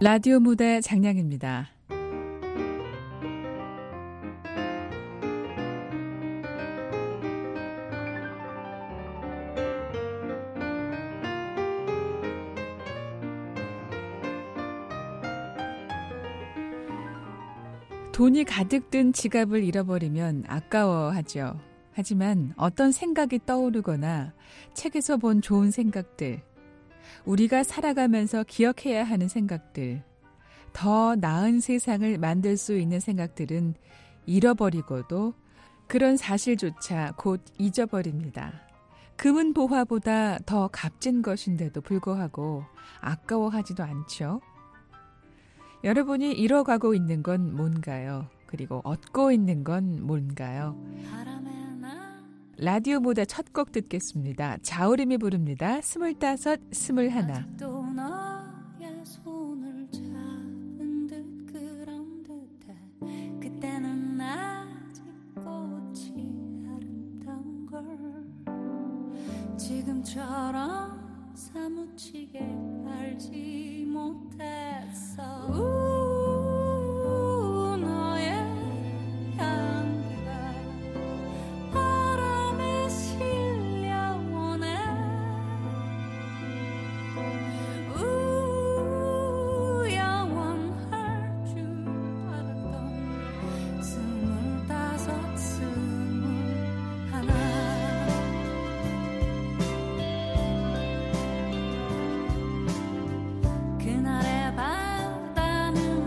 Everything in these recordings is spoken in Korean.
라디오 무대 장량입니다. 돈이 가득 든 지갑을 잃어버리면 아까워하죠. 하지만 어떤 생각이 떠오르거나 책에서 본 좋은 생각들, 우리가 살아가면서 기억해야 하는 생각들, 더 나은 세상을 만들 수 있는 생각들은 잃어버리고도 그런 사실조차 곧 잊어버립니다. 금은 보화보다 더 값진 것인데도 불구하고 아까워하지도 않죠. 여러분이 잃어가고 있는 건 뭔가요? 그리고 얻고 있는 건 뭔가요? 라디오 무대 첫 곡 듣겠습니다. 자우림이 부릅니다. 25, 21. 아직도 너의 손을 잡은 듯 그런 듯해. 그때는 아직 꽃이 아름다운 걸 지금처럼 사무치게 알지 못했어. 그날의 바다는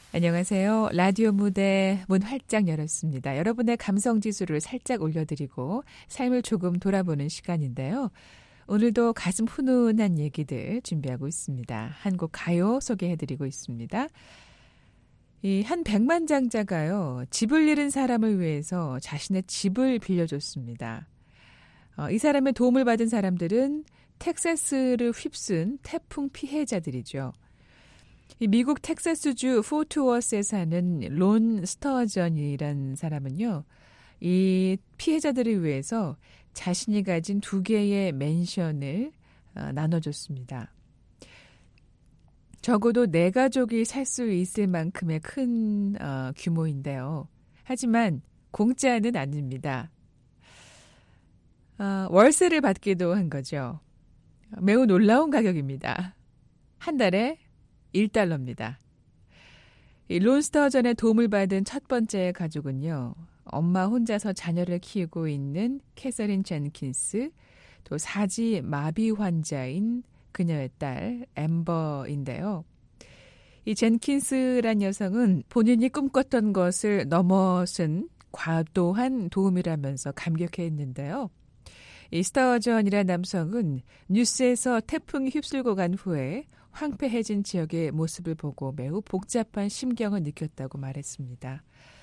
안녕하세요. 라디오 무대 문 활짝 열었습니다. 여러분의 감성지수를 살짝 올려드리고 삶을 조금 돌아보는 시간인데요. 오늘도 가슴 훈훈한 얘기들 준비하고 있습니다. 한국 가요 소개해드리고 있습니다. 이 한 백만장자가요, 집을 잃은 사람을 위해서 자신의 집을 빌려줬습니다. 이 사람의 도움을 받은 사람들은 텍사스를 휩쓴 태풍 피해자들이죠. 이 미국 텍사스주 포트워스에 사는 론 스터전이라는 사람은요, 이 피해자들을 위해서 자신이 가진 2개의 맨션을 나눠줬습니다. 적어도 4가족이 살 수 있을 만큼의 큰 규모인데요. 하지만 공짜는 아닙니다. 월세를 받기도 한 거죠. 매우 놀라운 가격입니다. 한 달에 $1입니다. 이 론스터전의 도움을 받은 첫 번째 가족은요, 엄마 혼자서 자녀를 키우고 있는 캐서린 젠킨스, 또 사지 마비 환자인 그녀의 딸 앰버인데요. 이 젠킨스란 여성은 본인이 꿈꿨던 것을 넘어선 과도한 도움이라면서 감격해했는데요. 이 스터전이라는 남성은 뉴스에서 태풍이 휩쓸고 간 후에 황폐해진 지역의 모습을 보고 매우 복잡한 심경을 느꼈다고 말했습니다.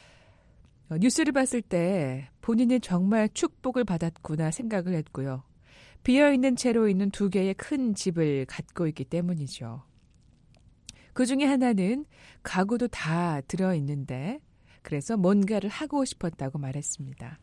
뉴스를 봤을 때 본인이 정말 축복을 받았구나 생각을 했고요. 비어있는 채로 있는 2개의 큰 집을 갖고 있기 때문이죠. 그 중에 하나는 가구도 다 들어있는데 그래서 뭔가를 하고 싶었다고 말했습니다.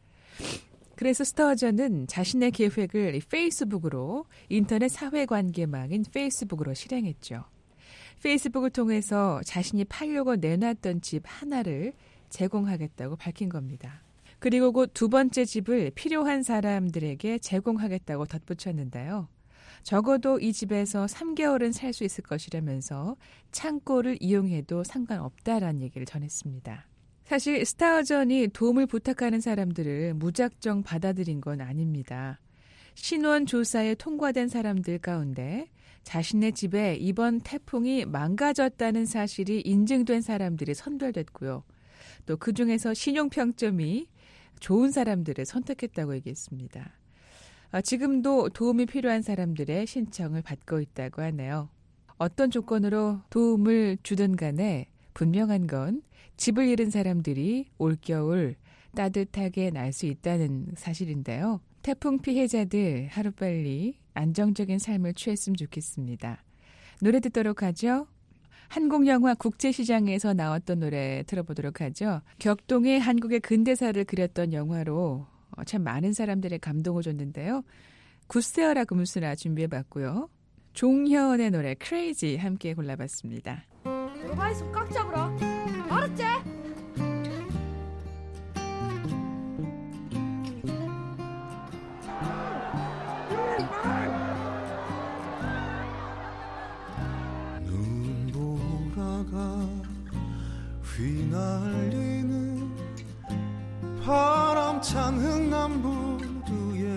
그래서 스터전은 자신의 계획을 페이스북으로, 인터넷 사회관계망인 페이스북으로 실행했죠. 페이스북을 통해서 자신이 팔려고 내놨던 집 하나를 제공하겠다고 밝힌 겁니다. 그리고 곧 2번째 집을 필요한 사람들에게 제공하겠다고 덧붙였는데요. 적어도 이 집에서 3개월은 살 수 있을 것이라면서 창고를 이용해도 상관없다라는 얘기를 전했습니다. 사실 스터전이 도움을 부탁하는 사람들을 무작정 받아들인 건 아닙니다. 신원 조사에 통과된 사람들 가운데 자신의 집에 이번 태풍이 망가졌다는 사실이 인증된 사람들이 선별됐고요. 또 그중에서 신용평점이 좋은 사람들을 선택했다고 얘기했습니다. 지금도 도움이 필요한 사람들의 신청을 받고 있다고 하네요. 어떤 조건으로 도움을 주든 간에 분명한 건 집을 잃은 사람들이 올겨울 따뜻하게 날 수 있다는 사실인데요. 태풍 피해자들 하루빨리 안정적인 삶을 취했으면 좋겠습니다. 노래 듣도록 하죠. 한국영화 국제시장에서 나왔던 노래 들어보도록 하죠. 격동의 한국의 근대사를 그렸던 영화로 참 많은 사람들의 감동을 줬는데요. 굿세어라 금수라 준비해봤고요. 종현의 노래 크레이지 함께 골라봤습니다. 들어가 있으면 꽉 잡으라. 알았지? 눈보라가 휘날리는 바람찬 흥남부두에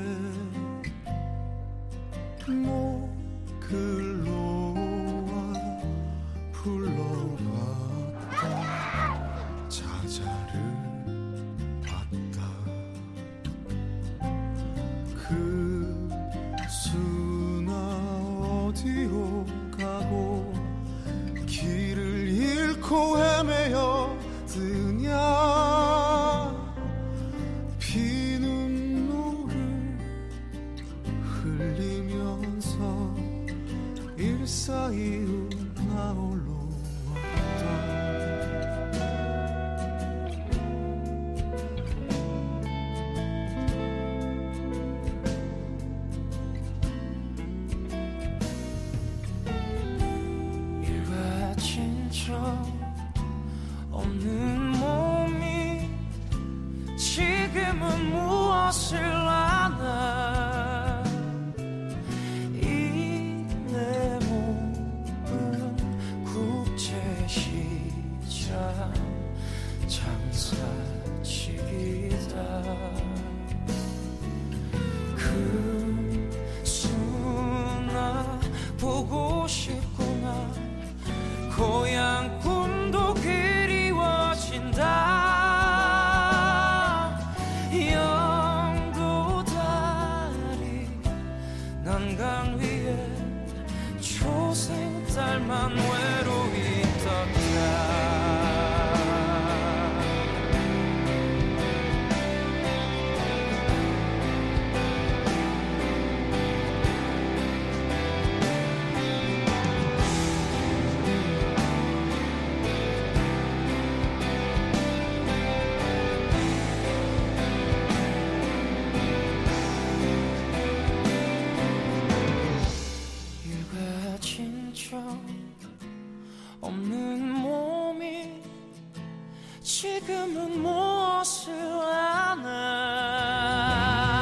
목을 놓아 불러봤다. 자자를 봤다. 그 수나 어디로 가고 길을 잃고 헤매어 드냐. 피눈물을 흘리면서 일사이로 나홀로 왔다. 일가진 적 없는 몸이 지금은 무엇을 아나. 이 내 몸은 국제시장 장사치기다. 그 수나 보고 싶구나. 고향 꿈도 한강 위에 초생 딸만 외로이 떴다. 없는 몸이 지금은 무엇을 아나.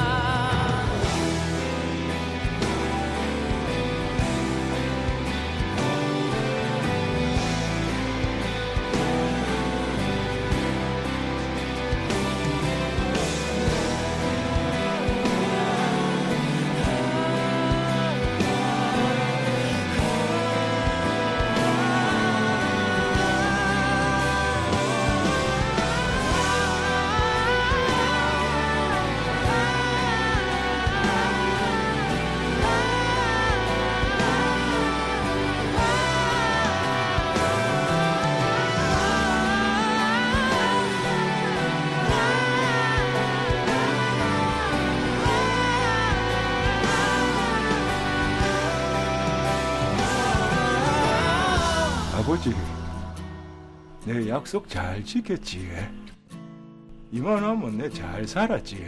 아버지, 내 약속 잘 지켰지? 이만하면 내 잘 살았지?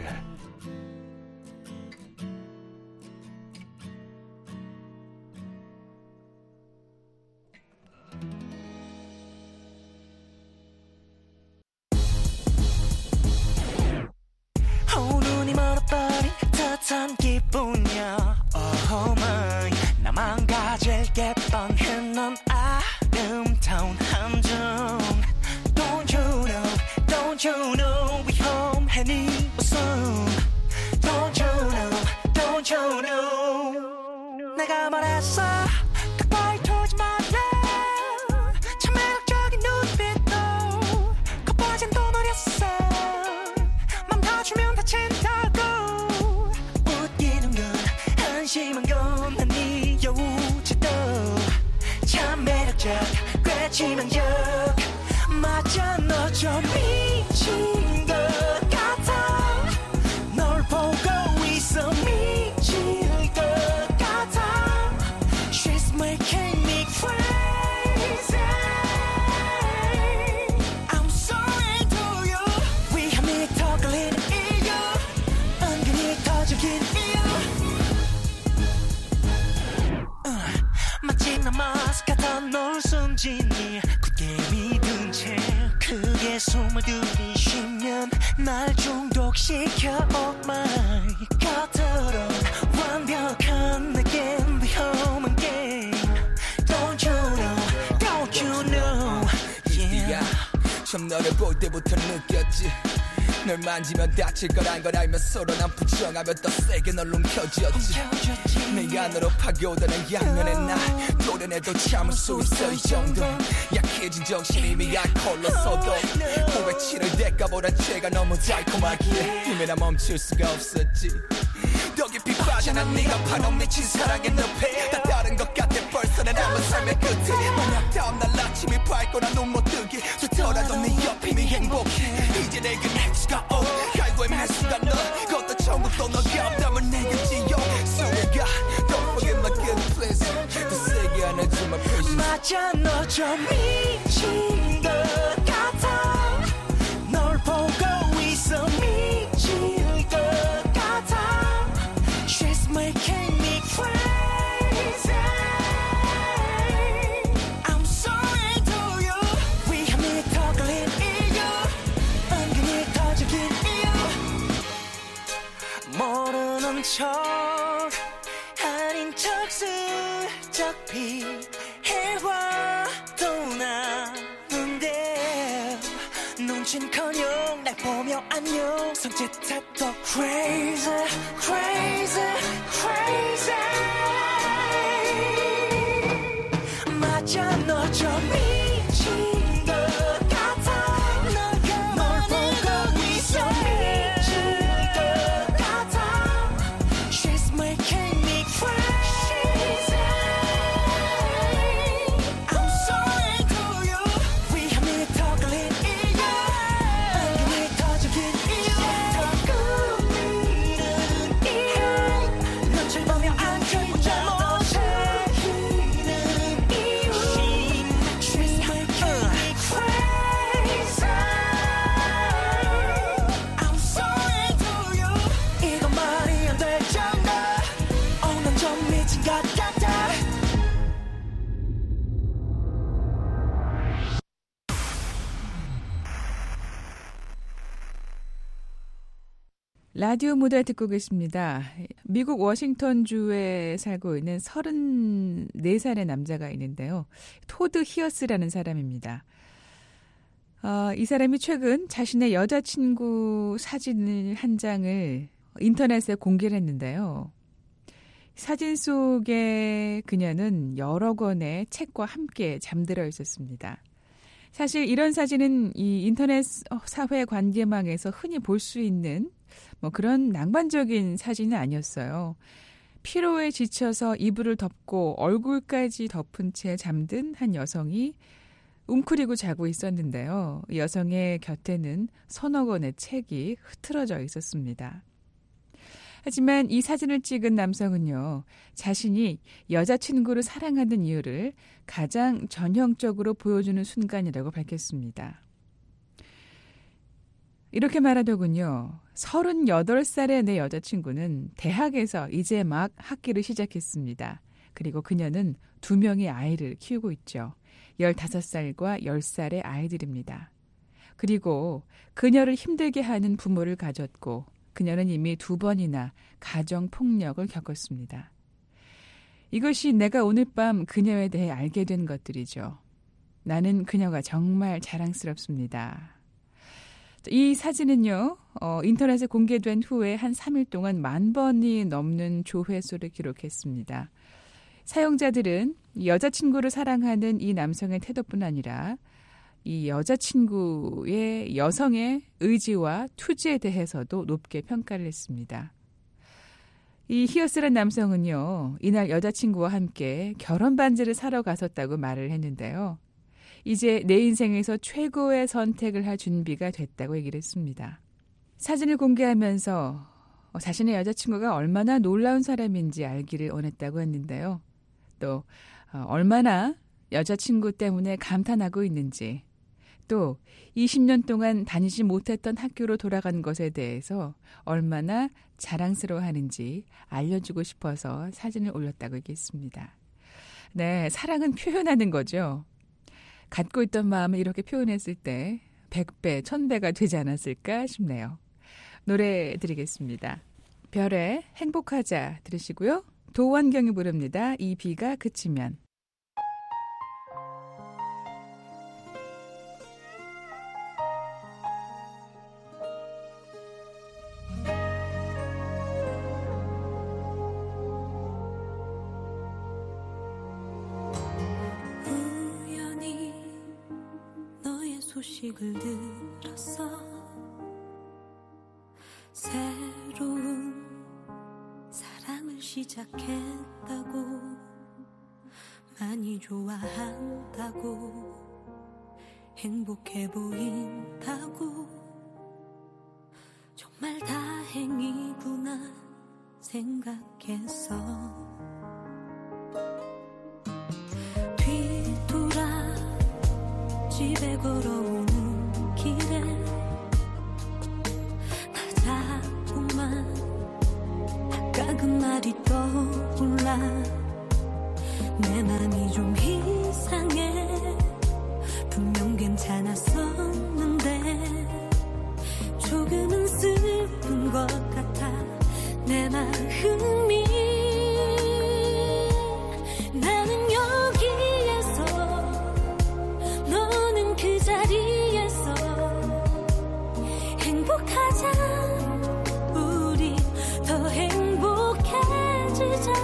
눈이 멀어버린 듯한 기분이야. Oh my, 나만 가질 게 뻔해. 넌 아름다운 함정. Don't you know, don't you know 위험해 네 웃음. Don't you know, don't you know. 내가 말했어 가까이 오지 말래. 참 매력적인 눈빛도 겉보진도 노렸어. 맘 다주면 다친다고. 웃기는 건 한심한 건 난 네 여우지도 참 매력적 꽤 치명적. 맞아 너 좀 미친 것 같아. 널 보고 있어 미칠 것 같아. She's making me crazy. I'm sorry to you. 위험이 더 걸리는 이유 은근히 터지긴 이유. 마치 나 마스크 같아 널 숨지니 굳게 믿은 채 크게 숨을 들이쉬면 날 중독시켜. Oh my, 겉으론 완벽한 내겐 위험한 게임. Don't you know, don't you know. Yeah. 처음 너를 볼 때부터 느꼈지. 널 만지면 다칠 거란 걸 알면 서로 난 부정하며 더 세게 널 움켜쥐었지. 내 안으로 파고드는 양면의 날 도련해도 참을 수 있어. 이 정도 약해진 정신이 이미 알코올로 서도 후회 치를 대가보다 죄가 너무 달콤하기에 이미 나 멈출 수가 없었지. 더 깊이 빠져난 네가 파는 미친 사랑의 늪에 다 다른 것 같아 벌써 내 남은 삶의 끝에. 만약 다음날 아침이 밝고 난 눈 못 뜨게 좋더라도 네 옆이 미 행복해. 이제 내게 넥스가 온 갈고의 매수가 넌 그것도 천국도 너가 없다면 내겠지요. 소리가 don't forget my good place. 더 세게 안아주마 please. 맞아 너 좀 미친 것 같아. 널 보고 있어 미칠 것 같아. She's making me crazy. I'm sorry to you. 위험이 더 걸린 이유 은근히 터지긴 이유. 모르는 척 아닌 척 슬쩍 피해와도 나는데 눈치는커녕 날 보며 안녕 손짓해도 crazy crazy crazy. 맞아 너 좀 미친 것 같아. 널 보고 있어 미칠 것 같아. She's making me crazy. 라디오 무대 듣고 계십니다. 미국 워싱턴주에 살고 있는 34살의 남자가 있는데요. 토드 히어스라는 사람입니다. 이 사람이 최근 자신의 여자친구 사진을 한 장을 인터넷에 공개를 했는데요. 사진 속에 그녀는 여러 권의 책과 함께 잠들어 있었습니다. 사실 이런 사진은 이 인터넷 사회 관계망에서 흔히 볼 수 있는 그런 낭만적인 사진은 아니었어요. 피로에 지쳐서 이불을 덮고 얼굴까지 덮은 채 잠든 한 여성이 웅크리고 자고 있었는데요. 여성의 곁에는 서너 권의 책이 흐트러져 있었습니다. 하지만 이 사진을 찍은 남성은요, 자신이 여자친구를 사랑하는 이유를 가장 전형적으로 보여주는 순간이라고 밝혔습니다. 이렇게 말하더군요. 38살의 내 여자친구는 대학에서 이제 막 학기를 시작했습니다. 그리고 그녀는 2명의 아이를 키우고 있죠. 15살과 10살의 아이들입니다. 그리고 그녀를 힘들게 하는 부모를 가졌고 그녀는 이미 2번이나 가정폭력을 겪었습니다. 이것이 내가 오늘 밤 그녀에 대해 알게 된 것들이죠. 나는 그녀가 정말 자랑스럽습니다. 이 사진은요, 인터넷에 공개된 후에 한 3일 동안 10,000번이 넘는 조회수를 기록했습니다. 사용자들은 여자친구를 사랑하는 이 남성의 태도뿐 아니라 이 여자친구의 여성의 의지와 투지에 대해서도 높게 평가를 했습니다. 이 히어스란 남성은요, 이날 여자친구와 함께 결혼 반지를 사러 갔었다고 말을 했는데요. 이제 내 인생에서 최고의 선택을 할 준비가 됐다고 얘기를 했습니다. 사진을 공개하면서 자신의 여자친구가 얼마나 놀라운 사람인지 알기를 원했다고 했는데요. 또 얼마나 여자친구 때문에 감탄하고 있는지, 또 20년 동안 다니지 못했던 학교로 돌아간 것에 대해서 얼마나 자랑스러워하는지 알려주고 싶어서 사진을 올렸다고 얘기했습니다. 네, 사랑은 표현하는 거죠. 갖고 있던 마음을 이렇게 표현했을 때 100배, 1000배가 되지 않았을까 싶네요. 노래 드리겠습니다. 별의 행복하자 들으시고요. 도원경이 부릅니다. 이 비가 그치면. 소식을 들었어. 새로운 사랑을 시작했다고, 많이 좋아한다고, 행복해 보인다고, 정말 다행이구나 생각했어. 집에 걸어오는 길에 나 자꾸만 아까 그 말이 떠올라. 내 맘이 좀 이상해. 분명 괜찮았었는데 조금은 슬픈 것 같아. 내 마음이 나는 여기에서 그 자리에서 행복하자. 우리 더 행복해지자.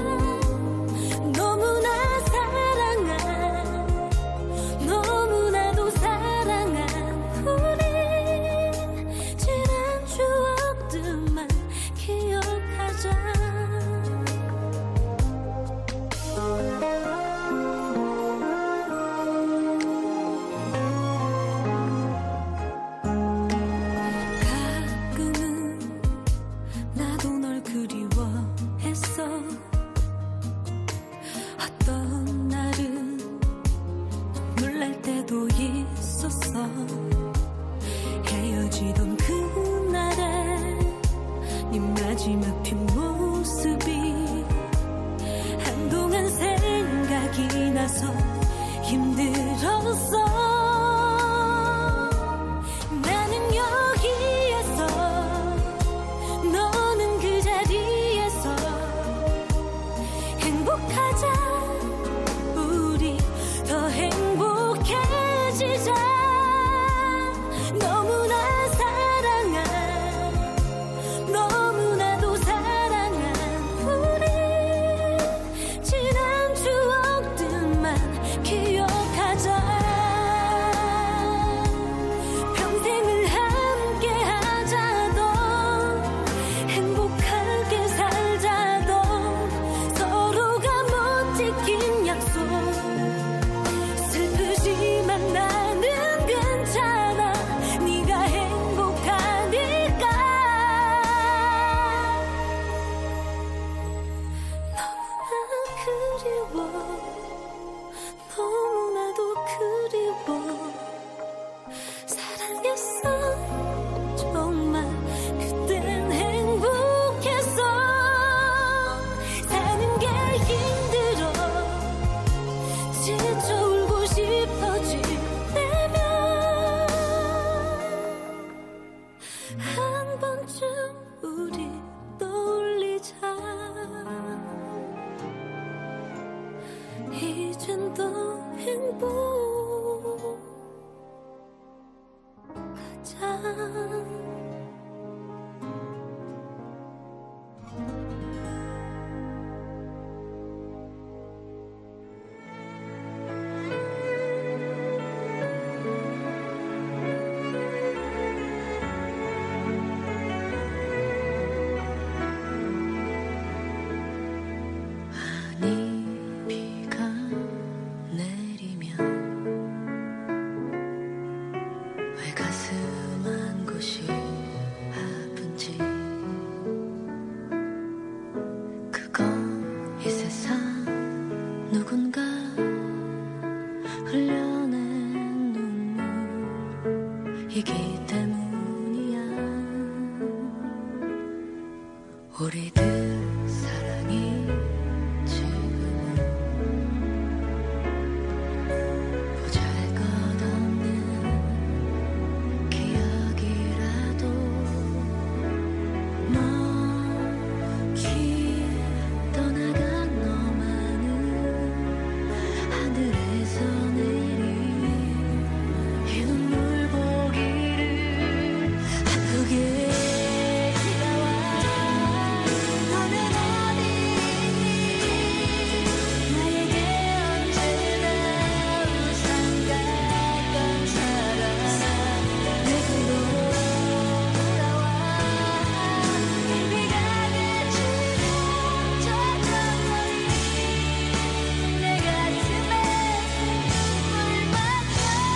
너무나 사랑한, 너무나도 사랑한 우리. 지난 추억들만 기억하자. 그리워 너무나도 그리워 사랑했어 정말 그땐 행복했어 사는 게 힘들어 지쳐 울고 싶어질 때면 한 번쯤 우리 떠올리자 이젠 더 행복하자 누군가 흘려낸 눈물이기 때문이야 우리들 사랑이 지금은 보잘것없는 기억이라도 먼 길 떠나간 너만은 하늘에서 내린 이 눈물 보기를 아프게 지나와 너는 어디 있니 나에게 언제나 우상 같던 사람 내게로 돌아와 비가 내치는 저 장거리 내 가슴에 물만큼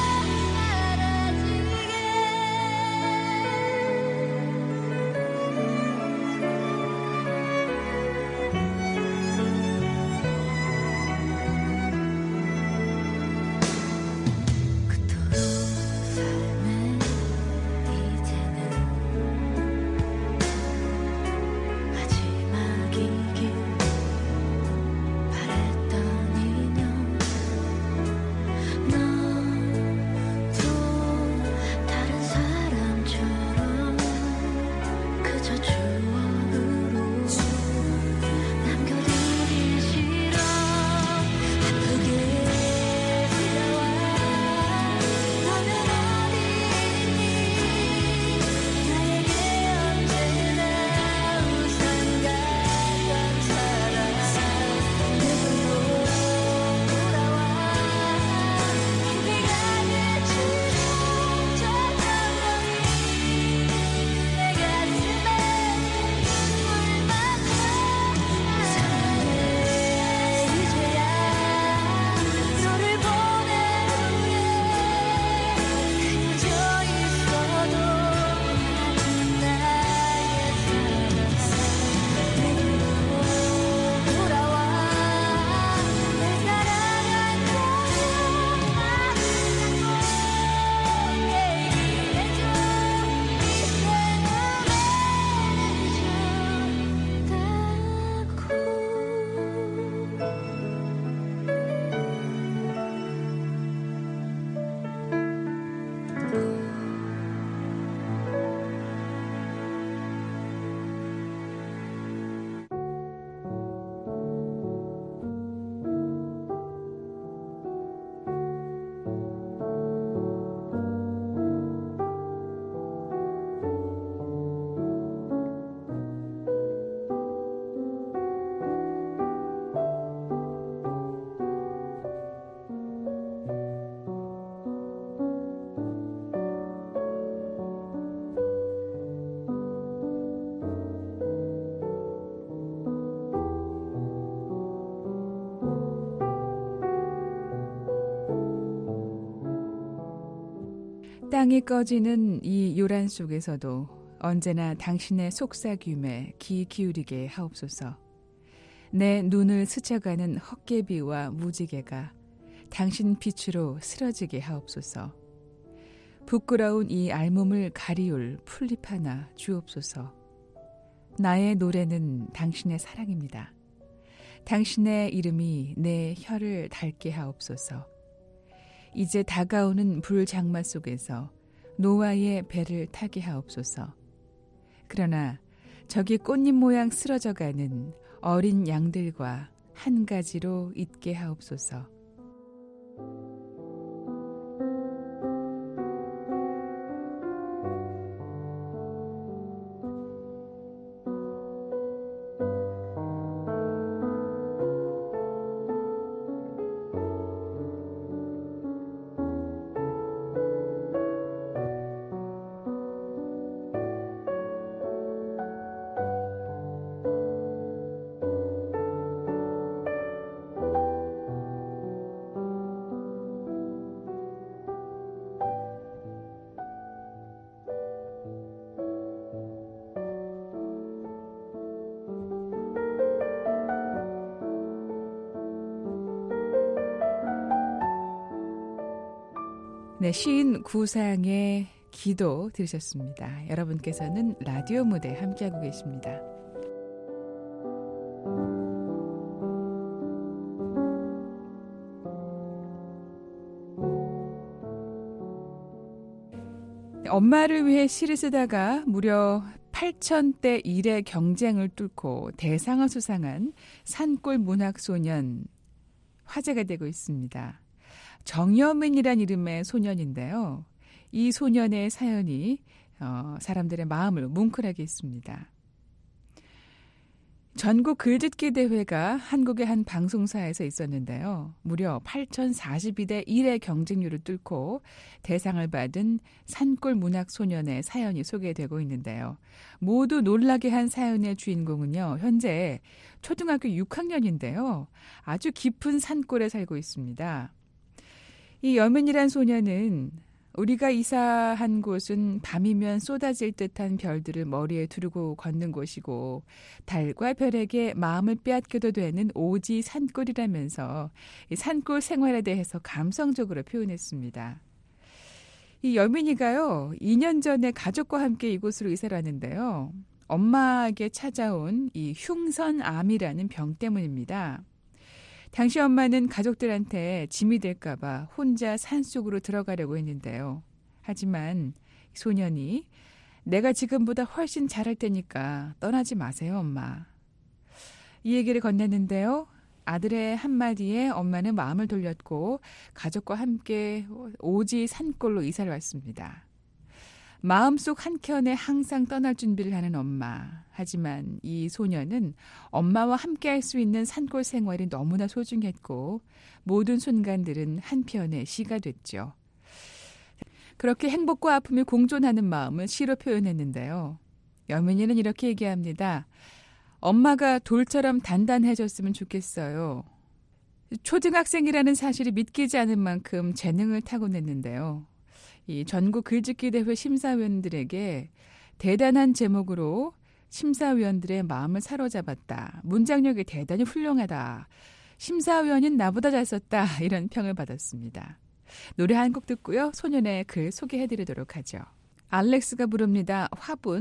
사라지게 그토록 삶의 이제는 마지막이길 바랬던 인연 너도 다른 사람처럼 그저 추억으로 남겨두기 싫어 아프게 지나와 너는 어디 있니 나에게 언제나 우상 같던 사람 내게로 돌아와 비가 내치는 저 장거리 내 가슴에 물만큼 사랑해 이제야 너를 보낸 후에 그려져 있어도 같은 나의 사랑 내게로 돌아와 내 사랑할 거야 얘기해줘 땅이 꺼지는 이 요란 속에서도 언제나 당신의 속삭임에 귀 기울이게 하옵소서. 내 눈을 스쳐가는 헛개비와 무지개가 당신 빛으로 쓰러지게 하옵소서. 부끄러운 이 알몸을 가리울 풀잎 하나 주옵소서. 나의 노래는 당신의 사랑입니다. 당신의 이름이 내 혀를 닳게 하옵소서. 이제 다가오는 불장마 속에서 노아의 배를 타게 하옵소서. 그러나 저기 꽃잎 모양 쓰러져가는 어린 양들과 한 가지로 있게 하옵소서. 네, 시인 구상의 기도 들으셨습니다. 여러분께서는 라디오 무대 함께하고 계십니다. 엄마를 위해 시를 쓰다가 무려 8,000대 1의 경쟁을 뚫고 대상을 수상한 산골 문학소년 화제가 되고 있습니다. 정여민이란 이름의 소년인데요. 이 소년의 사연이 사람들의 마음을 뭉클하게 했습니다. 전국 글짓기 대회가 한국의 한 방송사에서 있었는데요. 무려 8,042대 1의 경쟁률을 뚫고 대상을 받은 산골 문학 소년의 사연이 소개되고 있는데요. 모두 놀라게 한 사연의 주인공은요. 현재 초등학교 6학년인데요. 아주 깊은 산골에 살고 있습니다. 이 여민이란 소년은 우리가 이사한 곳은 밤이면 쏟아질 듯한 별들을 머리에 두르고 걷는 곳이고 달과 별에게 마음을 빼앗겨도 되는 오지 산골이라면서 이 산골 생활에 대해서 감성적으로 표현했습니다. 이 여민이가요, 2년 전에 가족과 함께 이곳으로 이사를 왔는데요. 엄마에게 찾아온 이 흉선암이라는 병 때문입니다. 당시 엄마는 가족들한테 짐이 될까봐 혼자 산속으로 들어가려고 했는데요. 하지만 소년이 내가 지금보다 훨씬 잘할 테니까 떠나지 마세요, 엄마. 이 얘기를 건넸는데요. 아들의 한마디에 엄마는 마음을 돌렸고 가족과 함께 오지 산골로 이사를 왔습니다. 마음속 한켠에 항상 떠날 준비를 하는 엄마. 하지만 이 소년은 엄마와 함께 할 수 있는 산골 생활이 너무나 소중했고 모든 순간들은 한편의 시가 됐죠. 그렇게 행복과 아픔이 공존하는 마음을 시로 표현했는데요. 여민이는 이렇게 얘기합니다. 엄마가 돌처럼 단단해졌으면 좋겠어요. 초등학생이라는 사실이 믿기지 않을 만큼 재능을 타고냈는데요. 이 전국 글짓기 대회 심사위원들에게 대단한 제목으로 심사위원들의 마음을 사로잡았다. 문장력이 대단히 훌륭하다. 심사위원인 나보다 잘 썼다. 이런 평을 받았습니다. 노래 한 곡 듣고요. 소년의 글 소개해드리도록 하죠. 알렉스가 부릅니다. 화분.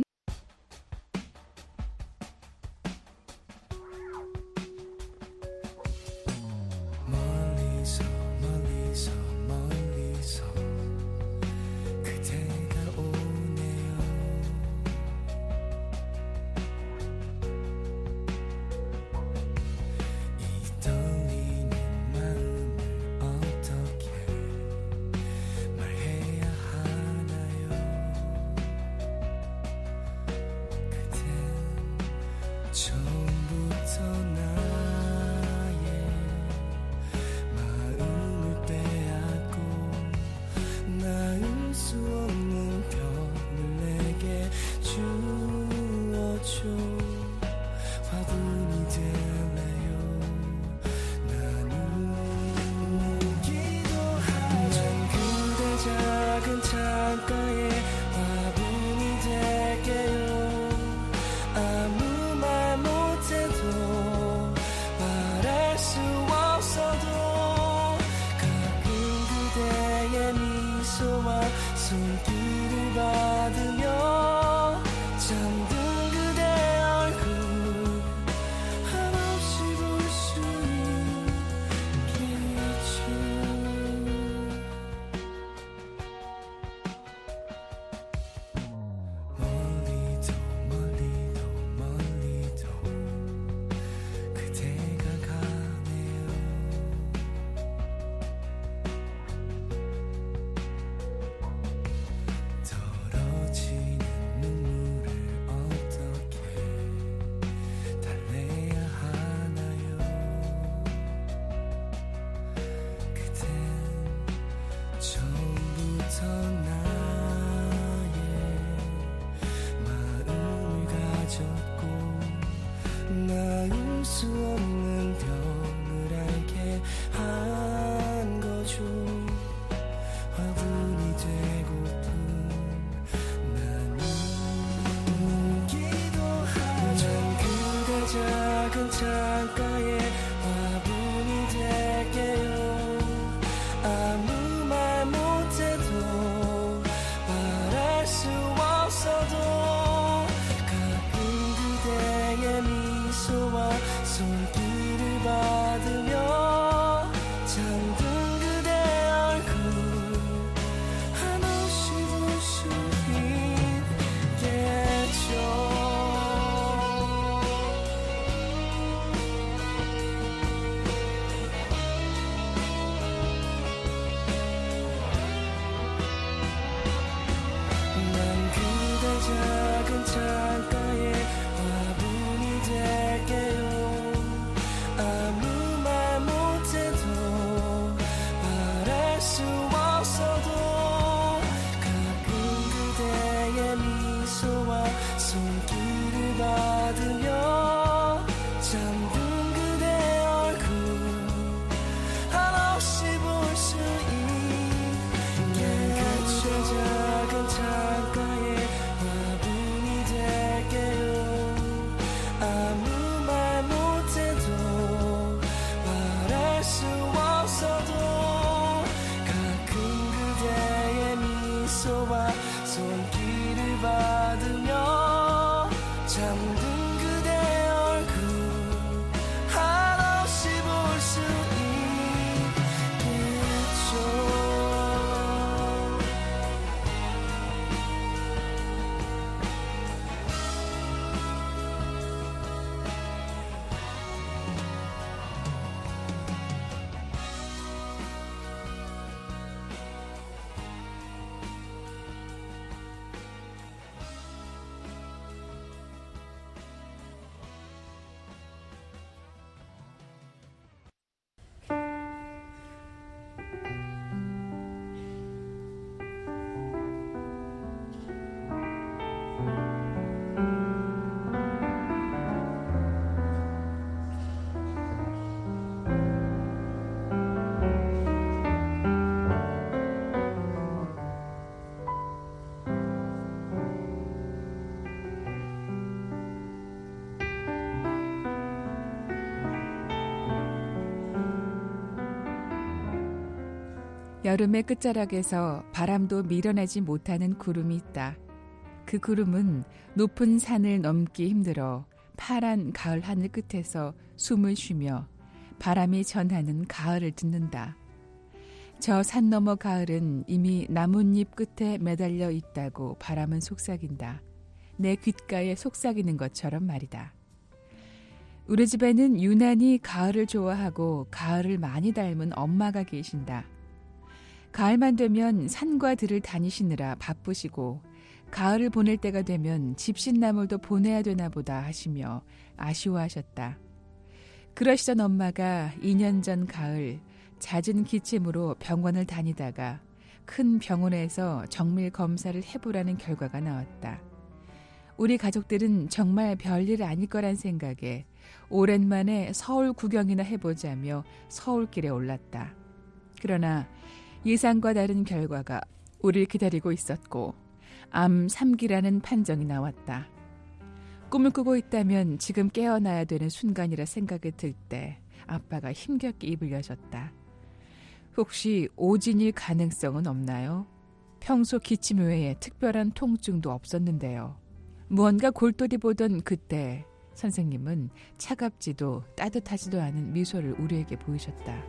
여름의 끝자락에서 바람도 밀어내지 못하는 구름이 있다. 그 구름은 높은 산을 넘기 힘들어 파란 가을 하늘 끝에서 숨을 쉬며 바람이 전하는 가을을 듣는다. 저 산 너머 가을은 이미 나뭇잎 끝에 매달려 있다고 바람은 속삭인다. 내 귓가에 속삭이는 것처럼 말이다. 우리 집에는 유난히 가을을 좋아하고 가을을 많이 닮은 엄마가 계신다. 가을만 되면 산과 들을 다니시느라 바쁘시고 가을을 보낼 때가 되면 집신나물도 보내야 되나 보다 하시며 아쉬워하셨다. 그러시던 엄마가 2년 전 가을 잦은 기침으로 병원을 다니다가 큰 병원에서 정밀 검사를 해보라는 결과가 나왔다. 우리 가족들은 정말 별일 아닐 거란 생각에 오랜만에 서울 구경이나 해보자며 서울길에 올랐다. 그러나 예상과 다른 결과가 우리를 기다리고 있었고 암 3기라는 판정이 나왔다. 꿈을 꾸고 있다면 지금 깨어나야 되는 순간이라 생각이 들 때 아빠가 힘겹게 입을 여셨다. 혹시 오진일 가능성은 없나요? 평소 기침 외에 특별한 통증도 없었는데요. 무언가 골똘히 보던 그때 선생님은 차갑지도 따뜻하지도 않은 미소를 우리에게 보이셨다.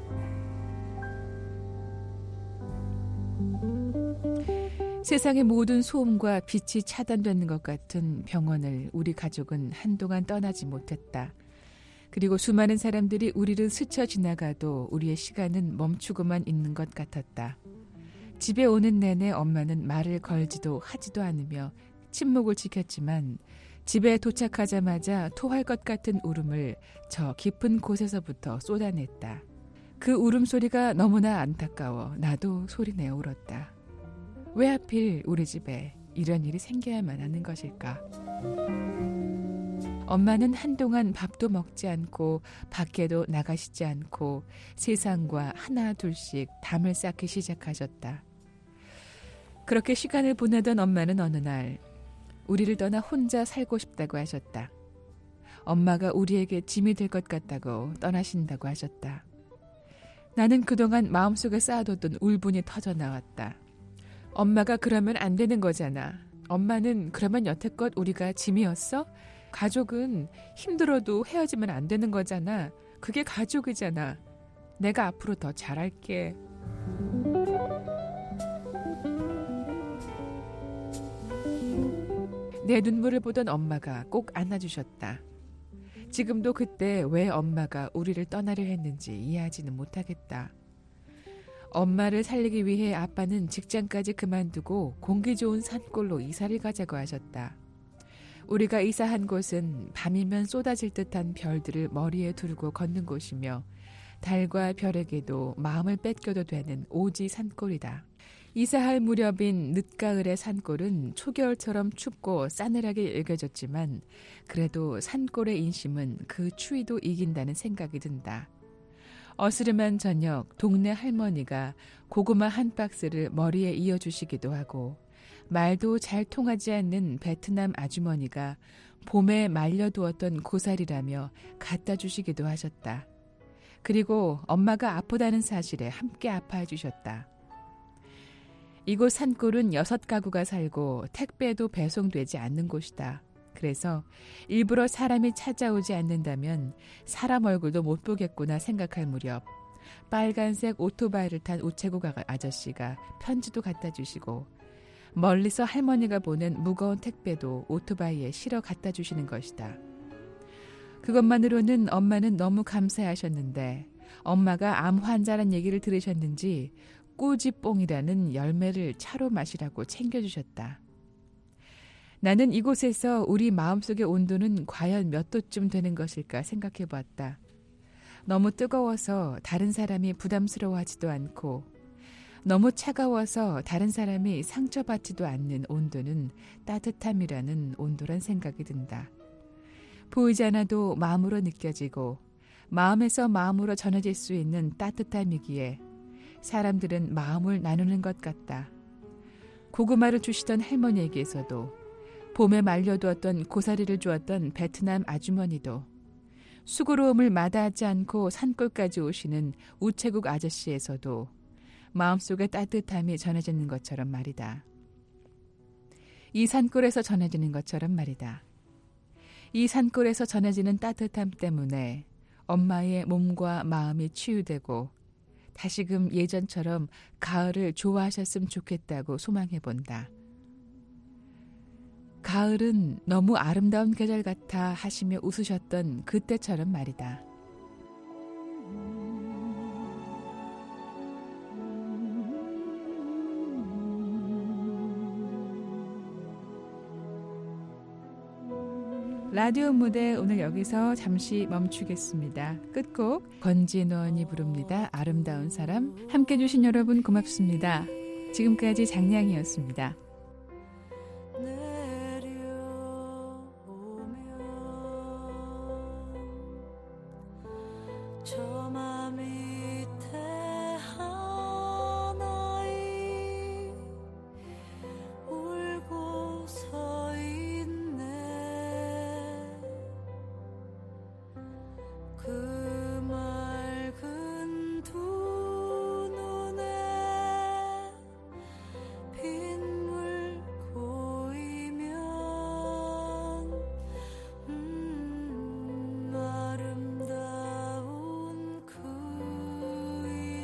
세상의 모든 소음과 빛이 차단되는 것 같은 병원을 우리 가족은 한동안 떠나지 못했다. 그리고 수많은 사람들이 우리를 스쳐 지나가도 우리의 시간은 멈추고만 있는 것 같았다. 집에 오는 내내 엄마는 말을 걸지도 하지도 않으며 침묵을 지켰지만 집에 도착하자마자 토할 것 같은 울음을 저 깊은 곳에서부터 쏟아냈다. 그 울음소리가 너무나 안타까워 나도 소리내어 울었다. 왜 하필 우리 집에 이런 일이 생겨야만 하는 것일까? 엄마는 한동안 밥도 먹지 않고 밖에도 나가시지 않고 세상과 하나 둘씩 담을 쌓기 시작하셨다. 그렇게 시간을 보내던 엄마는 어느 날 우리를 떠나 혼자 살고 싶다고 하셨다. 엄마가 우리에게 짐이 될 것 같다고 떠나신다고 하셨다. 나는 그동안 마음속에 쌓아뒀던 울분이 터져나왔다. 엄마가 그러면 안 되는 거잖아. 엄마는 그러면 여태껏 우리가 짐이었어? 가족은 힘들어도 헤어지면 안 되는 거잖아. 그게 가족이잖아. 내가 앞으로 더 잘할게. 내 눈물을 보던 엄마가 꼭 안아주셨다. 지금도 그때 왜 엄마가 우리를 떠나려 했는지 이해하지는 못하겠다. 엄마를 살리기 위해 아빠는 직장까지 그만두고 공기 좋은 산골로 이사를 가자고 하셨다. 우리가 이사한 곳은 밤이면 쏟아질 듯한 별들을 머리에 두르고 걷는 곳이며 달과 별에게도 마음을 뺏겨도 되는 오지 산골이다. 이사할 무렵인 늦가을의 산골은 초겨울처럼 춥고 싸늘하게 여겨졌지만 그래도 산골의 인심은 그 추위도 이긴다는 생각이 든다. 어스름한 저녁 동네 할머니가 고구마 한 박스를 머리에 이어주시기도 하고 말도 잘 통하지 않는 베트남 아주머니가 봄에 말려두었던 고사리라며 갖다 주시기도 하셨다. 그리고 엄마가 아프다는 사실에 함께 아파해 주셨다. 이곳 산골은 6가구가 살고 택배도 배송되지 않는 곳이다. 그래서 일부러 사람이 찾아오지 않는다면 사람 얼굴도 못 보겠구나 생각할 무렵 빨간색 오토바이를 탄 우체국 아저씨가 편지도 갖다 주시고 멀리서 할머니가 보낸 무거운 택배도 오토바이에 실어 갖다 주시는 것이다. 그것만으로는 엄마는 너무 감사하셨는데 엄마가 암 환자란 얘기를 들으셨는지 꾸지뽕이라는 열매를 차로 마시라고 챙겨주셨다. 나는 이곳에서 우리 마음속의 온도는 과연 몇 도쯤 되는 것일까 생각해 보았다. 너무 뜨거워서 다른 사람이 부담스러워하지도 않고 너무 차가워서 다른 사람이 상처받지도 않는 온도는 따뜻함이라는 온도란 생각이 든다. 보이지 않아도 마음으로 느껴지고 마음에서 마음으로 전해질 수 있는 따뜻함이기에 사람들은 마음을 나누는 것 같다. 고구마를 주시던 할머니에게서도 봄에 말려두었던 고사리를 주었던 베트남 아주머니도 수고로움을 마다하지 않고 산골까지 오시는 우체국 아저씨에서도 마음속에 따뜻함이 전해지는 것처럼 말이다. 이 산골에서 전해지는 것처럼 말이다. 이 산골에서 전해지는 따뜻함 때문에 엄마의 몸과 마음이 치유되고 다시금 예전처럼 가을을 좋아하셨으면 좋겠다고 소망해본다. 가을은 너무 아름다운 계절 같아 하시며 웃으셨던 그때처럼 말이다. 라디오 무대 오늘 여기서 잠시 멈추겠습니다. 끝곡 권진원이 부릅니다. 아름다운 사람. 함께해 주신 여러분 고맙습니다. 지금까지 장량이었습니다. 저 맘 밑에 하나이 울고 서 있네. 그 맑은 두 눈에 빗물 고이면 아름다운 그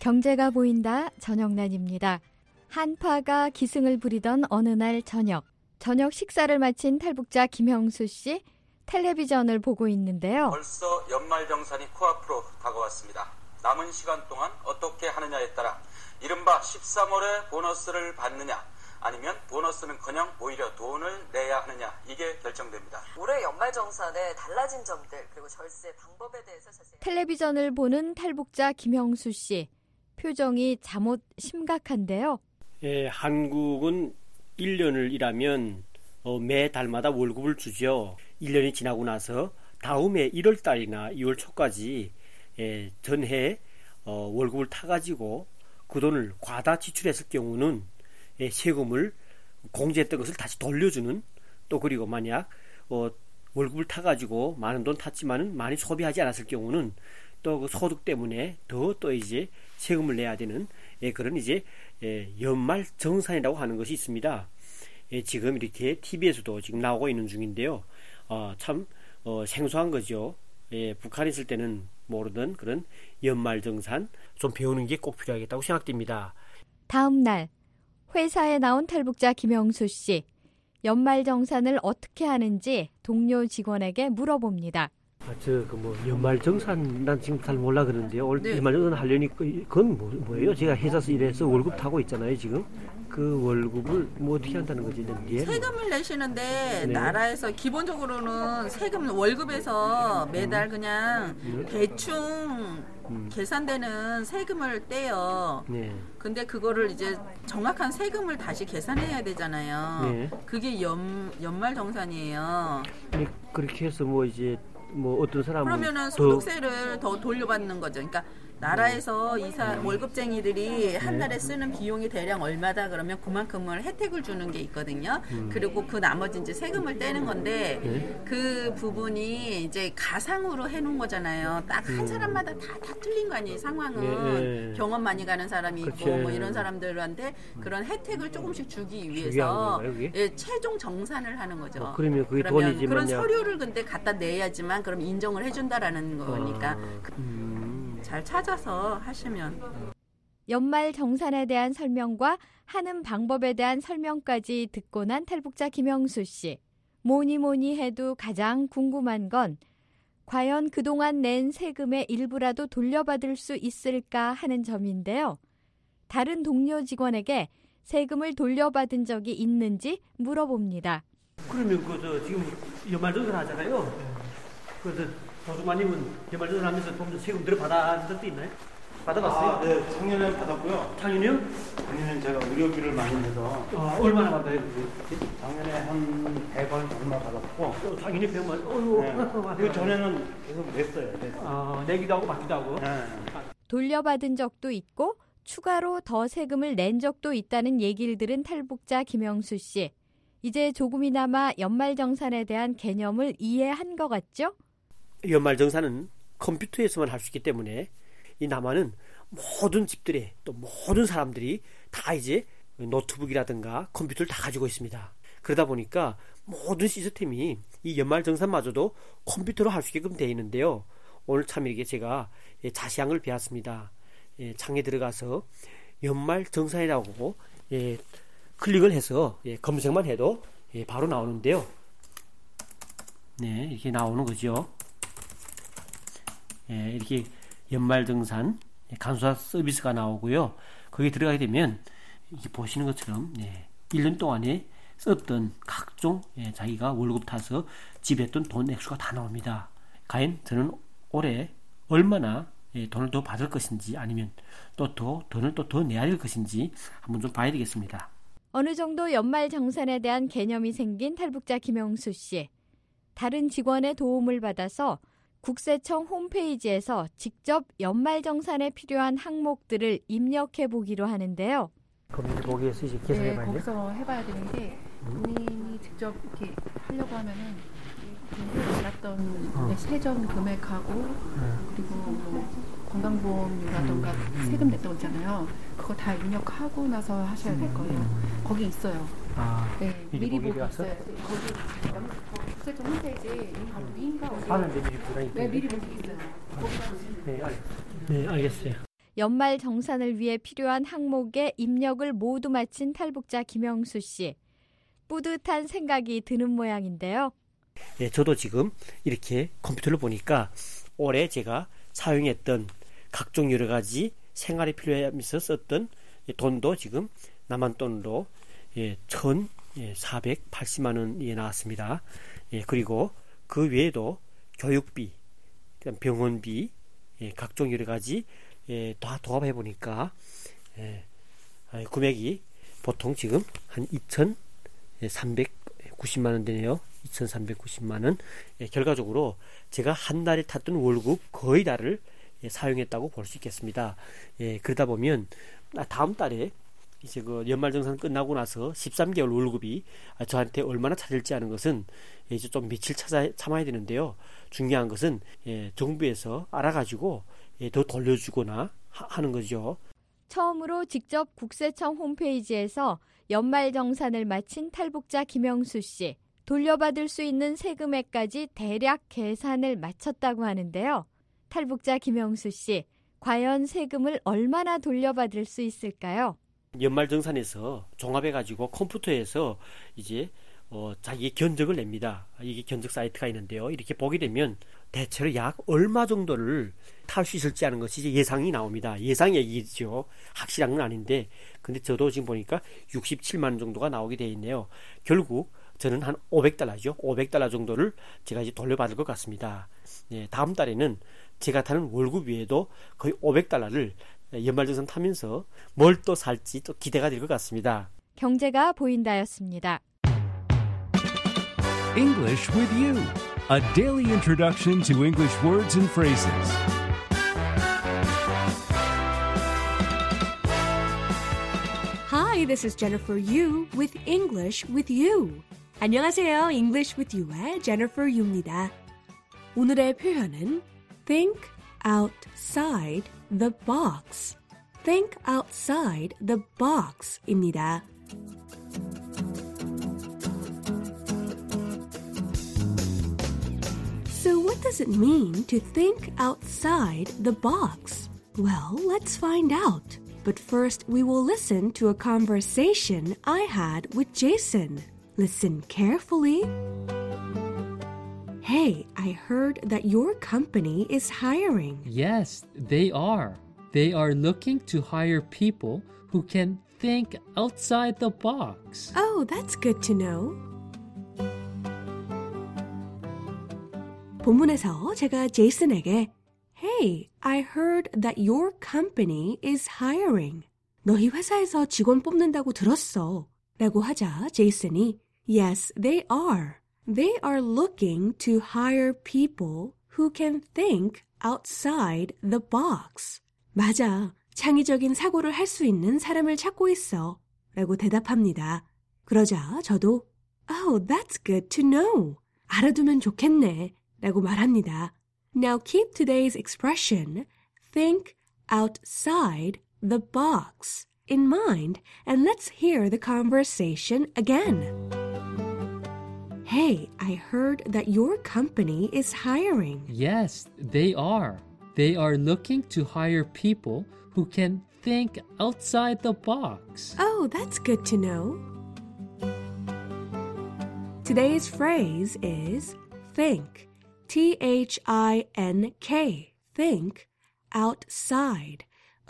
경제가 보인다 전영란입니다. 한파가 기승을 부리던 어느 날 저녁 식사를 마친 탈북자 김형수 씨 텔레비전을 보고 있는데요. 벌써 연말정산이 코앞으로 다가왔습니다. 남은 시간 동안 어떻게 하느냐에 따라 이른바 13월에 보너스를 받느냐 아니면 보너스는커녕 오히려 돈을 내야 하느냐 이게 결정됩니다. 올해 연말정산에 달라진 점들 그리고 절세 방법에 대해서 자세히 텔레비전을 보는 탈북자 김형수 씨 표정이 잠옷 심각한데요. 예, 한국은 1년을 일하면 매달마다 월급을 주죠. 1년이 지나고 나서 다음해 1월 달이나 2월 초까지 전해 월급을 타가지고 그 돈을 과다 지출했을 경우는 세금을 공제했던 것을 다시 돌려주는 또 그리고 만약 월급을 타가지고 많은 돈 탔지만은 많이 소비하지 않았을 경우는 또 그 소득 때문에 또 이제 세금을 내야 되는 그런 이제 연말 정산이라고 하는 것이 있습니다. 지금 이렇게 TV에서도 지금 나오고 있는 중인데요. 참 생소한 거죠. 북한에 있을 때는 모르던 그런 연말 정산 좀 배우는 게 꼭 필요하겠다고 생각됩니다. 다음 날 회사에 나온 탈북자 김형수 씨 연말 정산을 어떻게 하는지 동료 직원에게 물어봅니다. 연말 정산 난 지금 잘 몰라 그러는데요. 네. 연말 정산 하려니 그건 뭐예요? 제가 회사에서 일해서 월급 타고 있잖아요 지금. 그 월급을 뭐 어떻게 한다는 거지? 세금을 내시는데 네. 나라에서 기본적으로는 세금 월급에서 매달 그냥 대충 계산되는 세금을 떼요. 네. 근데 그거를 이제 정확한 세금을 다시 계산해야 되잖아요. 네. 그게 연말 정산이에요. 네, 그렇게 해서 어떤 사람은 그러면은 소득세를 더 돌려받는 거죠. 그러니까 나라에서 월급쟁이들이 한 달에 쓰는 비용이 대략 얼마다 그러면 그만큼을 혜택을 주는 게 있거든요. 그리고 그 나머지 이제 세금을 떼는 건데 그 부분이 이제 가상으로 해놓은 거잖아요. 딱 한 사람마다 다 틀린 거 아니에요. 상황은 경험 많이 가는 사람이 있고 뭐 이런 사람들한테 그런 혜택을 조금씩 주기 위해서 최종 정산을 하는 거죠. 그러면 그게 그러면 돈이지 그런 서류를 근데 갖다 내야지만 그럼 인정을 해준다라는 거니까. 잘 찾아서 하시면. 연말 정산에 대한 설명과 하는 방법에 대한 설명까지 듣고 난 탈북자 김형수 씨. 뭐니 해도 가장 궁금한 건 과연 그동안 낸 세금의 일부라도 돌려받을 수 있을까 하는 점인데요. 다른 동료 직원에게 세금을 돌려받은 적이 있는지 물어봅니다. 그러면 지금 연말 정산 하잖아요. 도둑마님은 연말정산 하면서 보면 세금 들어받은 적도 있나요? 받아봤어요? 네, 작년에 받았고요. 작년이요? 작년에 제가 의료비를 많이 내서. 얼마나 받아요? 작년에 한 100원 얼마 받았고. 작년에 100만? 네. 그 전에는 계속 냈어요. 내기도 하고 받기도 하고. 네. 돌려받은 적도 있고 추가로 더 세금을 낸 적도 있다는 얘기를 들은 탈북자 김형수 씨. 이제 조금이나마 연말정산에 대한 개념을 이해한 것 같죠? 연말정산은 컴퓨터에서만 할 수 있기 때문에 이 남한은 모든 집들에 또 모든 사람들이 다 이제 노트북이라든가 컴퓨터를 다 가지고 있습니다. 그러다 보니까 모든 시스템이 이 연말정산마저도 컴퓨터로 할 수 있게끔 되어 있는데요. 오늘 참 이렇게 제가 자세한 걸 배웠습니다. 창에 들어가서 연말정산이라고 클릭을 해서 검색만 해도 바로 나오는데요. 네, 이렇게 나오는 거죠. 이렇게 연말정산 간소화 서비스가 나오고요. 거기에 들어가게 되면 이렇게 보시는 것처럼 1년 동안에 썼던 각종 자기가 월급 타서 지불했던 돈 액수가 다 나옵니다. 과연 저는 올해 얼마나 돈을 더 받을 것인지 아니면 돈을 더 내야 될 것인지 한번 좀 봐야 되겠습니다. 어느 정도 연말정산에 대한 개념이 생긴 탈북자 김형수 씨. 다른 직원의 도움을 받아서 국세청 홈페이지에서 직접 연말정산에 필요한 항목들을 입력해 보기로 하는데요. 거기에서 이제 계산해봐야 돼요? 거기서 해봐야 되는 게 본인이 직접 이렇게 하려고 하면은 받았던 세전 금액하고 그리고 뭐 건강보험료라던가 세금 냈던 거 있잖아요. 그거 다 입력하고 나서 하셔야 될 거예요. 거기 있어요. 네, 미리 보고 있어요. 거기 국세청 홈페이지에 위인가 어디? 하는데 미리 보라니까. 네, 미리 보고 있어요. 네, 알겠어요. 연말 정산을 위해 필요한 항목에 입력을 모두 마친 탈북자 김영수 씨. 뿌듯한 생각이 드는 모양인데요. 예, 저도 지금 이렇게 컴퓨터를 보니까 올해 제가 사용했던 각종 여러 가지 생활에 필요하면서 썼던 돈도 지금 남한돈으로 1,480만 원이 나왔습니다. 그리고 그 외에도 교육비, 병원비, 각종 여러 가지 다 도합해 보니까 금액이 보통 지금 한 2,390만 원 되네요. 2,390만 원. 결과적으로 제가 한 달에 탔던 월급 거의 다를 사용했다고 볼 수 있겠습니다. 그러다 보면 다음 달에 이제 그 연말정산 끝나고 나서 13개월 월급이 저한테 얼마나 찾을지 하는 것은 이제 좀 며칠 참아야 되는데요. 중요한 것은 정부에서 알아가지고 더 돌려주거나 하는 거죠. 처음으로 직접 국세청 홈페이지에서 연말정산을 마친 탈북자 김영수 씨. 돌려받을 수 있는 세금액까지 대략 계산을 마쳤다고 하는데요. 탈북자 김영수 씨, 과연 세금을 얼마나 돌려받을 수 있을까요? 연말정산에서 종합해가지고 컴퓨터에서 이제 자기의 견적을 냅니다. 이게 견적 사이트가 있는데요. 이렇게 보게 되면 대체로 약 얼마 정도를 탈 수 있을지 하는 것이 이제 예상이 나옵니다. 예상 얘기죠. 확실한 건 아닌데, 근데 저도 지금 보니까 67만 원 정도가 나오게 되어 있네요. 결국 저는 한 500달러죠. 500달러 정도를 제가 이제 돌려받을 것 같습니다. 다음 달에는 제가 타는 월급 외에도 거의 500달러를 연말정산 타면서 뭘 또 살지 또 기대가 될 것 같습니다. 경제가 보인다였습니다. English with you. A daily introduction to English words and phrases. Hi, this is Jennifer Yu with English with You. 안녕하세요. English with You의 Jennifer Yu입니다. 오늘의 표현은 think outside the box. Think outside the box입니다. So what does it mean to think outside the box? Well, let's find out. But first, we will listen to a conversation I had with Jason. Listen carefully. Hey, I heard that your company is hiring. Yes, they are. They are looking to hire people who can think outside the box. Oh, that's good to know. 본문에서 제가 제이슨에게 Hey, I heard that your company is hiring. 너희 회사에서 직원 뽑는다고 들었어. 라고 하자 제이슨이 Yes, they are. They are looking to hire people who can think outside the box. 맞아. 창의적인 사고를 할 수 있는 사람을 찾고 있어. 라고 대답합니다. 그러자 저도 Oh, that's good to know. 알아두면 좋겠네. 라고 말합니다. Now keep today's expression, think outside the box, in mind, and let's hear the conversation again. Hey, I heard that your company is hiring. Yes, they are. They are looking to hire people who can think outside the box. Oh, that's good to know. Today's phrase is think. T-H-I-N-K, think, outside,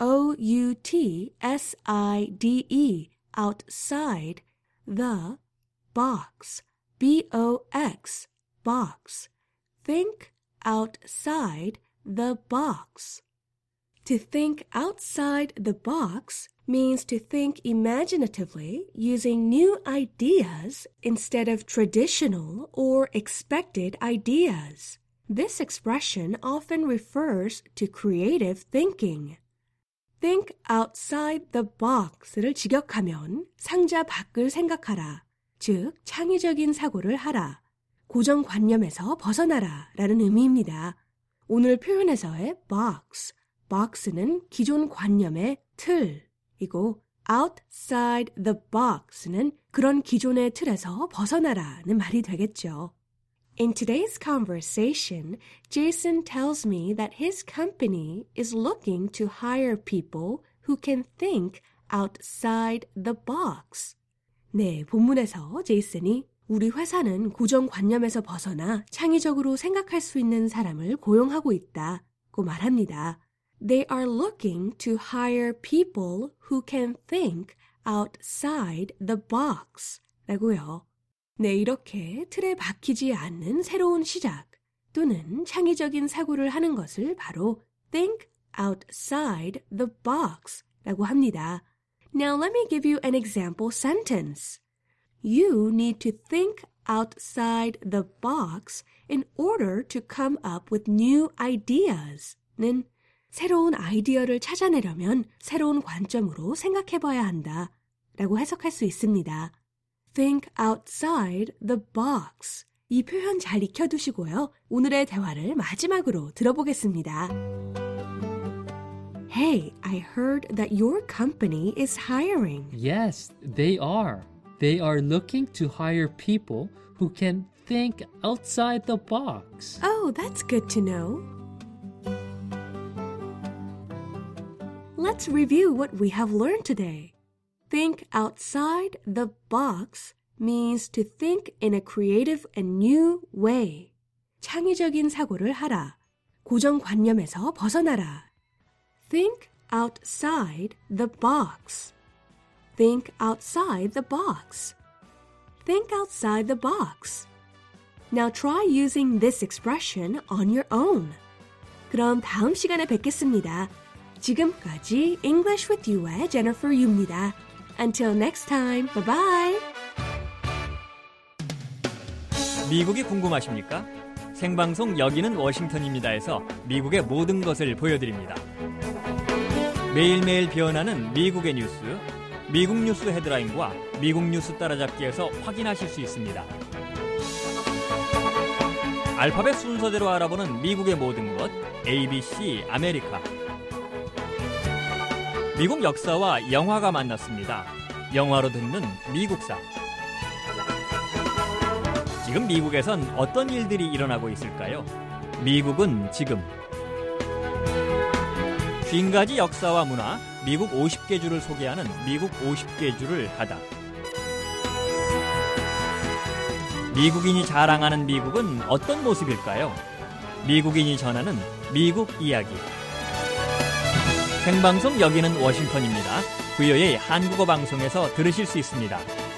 O-U-T-S-I-D-E, outside, the, box, B-O-X, box, think outside the box. To think outside the box means to think imaginatively using new ideas instead of traditional or expected ideas. This expression often refers to creative thinking. Think outside the box를 직역하면 상자 밖을 생각하라, 즉 창의적인 사고를 하라, 고정관념에서 벗어나라 라는 의미입니다. 오늘 표현에서의 box, box는 기존 관념의 틀, 이고 outside the box는 그런 기존의 틀에서 벗어나라는 말이 되겠죠. In today's conversation, Jason tells me that his company is looking to hire people who can think outside the box. 네, 본문에서 제이슨이 우리 회사는 고정관념에서 벗어나 창의적으로 생각할 수 있는 사람을 고용하고 있다고 말합니다. They are looking to hire people who can think outside the box 라고요. 네, 이렇게 틀에 박히지 않는 새로운 시작 또는 창의적인 사고를 하는 것을 바로 think outside the box 라고 합니다. Now let me give you an example sentence. You need to think outside the box in order to come up with new ideas. 는 새로운 아이디어를 찾아내려면 새로운 관점으로 생각해봐야 한다 라고 해석할 수 있습니다. Think outside the box. 이 표현 잘 익혀두시고요. 오늘의 대화를 마지막으로 들어보겠습니다. Hey, I heard that your company is hiring. Yes, they are. They are looking to hire people who can think outside the box. Oh, that's good to know. Let's review what we have learned today. Think outside the box means to think in a creative and new way. 창의적인 사고를 하라. 고정관념에서 벗어나라. Think outside the box. Think outside the box. Think outside the box. Now try using this expression on your own. 그럼 다음 시간에 뵙겠습니다. 지금까지 English with You의 Jennifer Yu입니다. Until next time, bye-bye. 미국이 궁금하십니까? 생방송 여기는 워싱턴입니다에서 미국의 모든 것을 보여드립니다. 매일매일 변하는 미국의 뉴스, 미국 뉴스 헤드라인과 미국 뉴스 따라잡기에서 확인하실 수 있습니다. 알파벳 순서대로 알아보는 미국의 모든 것, ABC 아메리카. 미국 역사와 영화가 만났습니다. 영화로 듣는 미국사. 지금 미국에선 어떤 일들이 일어나고 있을까요? 미국은 지금. 50가지 역사와 문화, 미국 50개 주를 소개하는 미국 50개 주를 가다. 미국인이 자랑하는 미국은 어떤 모습일까요? 미국인이 전하는 미국 이야기. 생방송 여기는 워싱턴입니다. VOA 한국어 방송에서 들으실 수 있습니다.